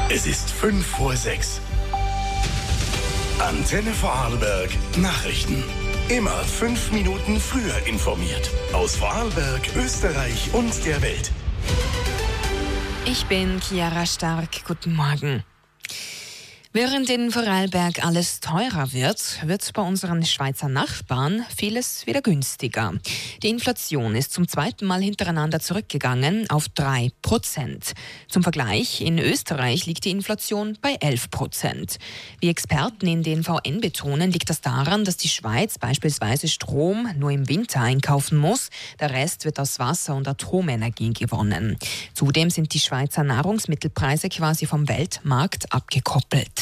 Es ist 5:06 Antenne Vorarlberg Nachrichten. Immer 5 Minuten früher informiert. Aus Vorarlberg, Österreich und der Welt. Ich bin Chiara Stark. Guten Morgen. Während in Vorarlberg alles teurer wird bei unseren Schweizer Nachbarn vieles wieder günstiger. Die Inflation ist zum zweiten Mal hintereinander zurückgegangen auf 3%. Zum Vergleich, in Österreich liegt die Inflation bei 11%. Wie Experten in den VN betonen, liegt das daran, dass die Schweiz beispielsweise Strom nur im Winter einkaufen muss. Der Rest wird aus Wasser- und Atomenergie gewonnen. Zudem sind die Schweizer Nahrungsmittelpreise quasi vom Weltmarkt abgekoppelt.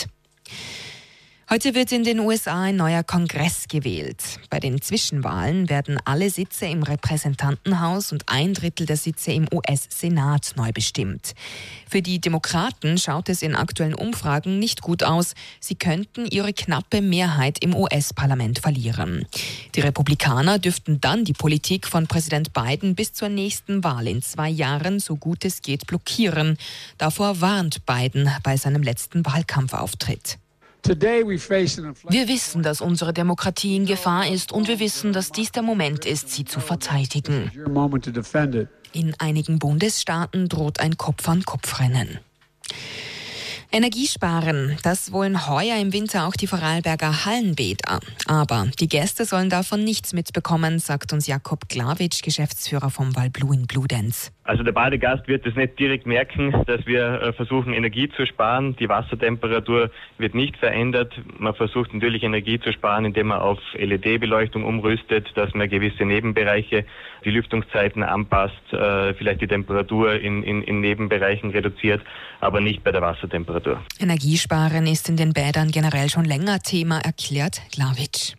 Heute wird in den USA ein neuer Kongress gewählt. Bei den Zwischenwahlen werden alle Sitze im Repräsentantenhaus und 1/3 der Sitze im US-Senat neu bestimmt. Für die Demokraten schaut es in aktuellen Umfragen nicht gut aus. Sie könnten ihre knappe Mehrheit im US-Parlament verlieren. Die Republikaner dürften dann die Politik von Präsident Biden bis zur nächsten Wahl in 2 Jahren so gut es geht blockieren. Davor warnt Biden bei seinem letzten Wahlkampfauftritt. Wir wissen, dass unsere Demokratie in Gefahr ist und wir wissen, dass dies der Moment ist, sie zu verteidigen. In einigen Bundesstaaten droht ein Kopf-an-Kopf-Rennen. Energiesparen, das wollen heuer im Winter auch die Vorarlberger Hallenbäder. Aber die Gäste sollen davon nichts mitbekommen, sagt uns Jakob Glawitsch, Geschäftsführer vom Walblue in Bludenz. Also der Badegast wird es nicht direkt merken, dass wir versuchen, Energie zu sparen. Die Wassertemperatur wird nicht verändert. Man versucht natürlich Energie zu sparen, indem man auf LED-Beleuchtung umrüstet, dass man gewisse Nebenbereiche, die Lüftungszeiten anpasst, vielleicht die Temperatur in Nebenbereichen reduziert, aber nicht bei der Wassertemperatur. Energiesparen ist in den Bädern generell schon länger Thema, erklärt Glawitsch.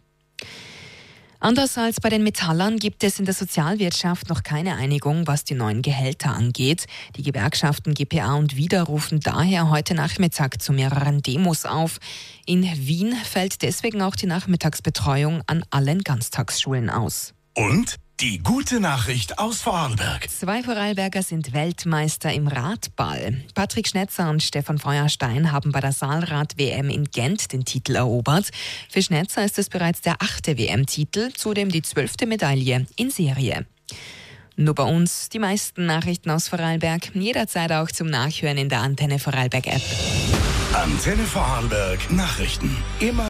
Anders als bei den Metallern gibt es in der Sozialwirtschaft noch keine Einigung, was die neuen Gehälter angeht. Die Gewerkschaften GPA und WIDA rufen daher heute Nachmittag zu mehreren Demos auf. In Wien fällt deswegen auch die Nachmittagsbetreuung an allen Ganztagsschulen aus. Und die gute Nachricht aus Vorarlberg. 2 Vorarlberger sind Weltmeister im Radball. Patrick Schnetzer und Stefan Feuerstein haben bei der Saalrad-WM in Gent den Titel erobert. Für Schnetzer ist es bereits der 8. WM-Titel, zudem die 12. Medaille in Serie. Nur bei uns die meisten Nachrichten aus Vorarlberg, jederzeit auch zum Nachhören in der Antenne Vorarlberg-App. Antenne Vorarlberg Nachrichten. Immer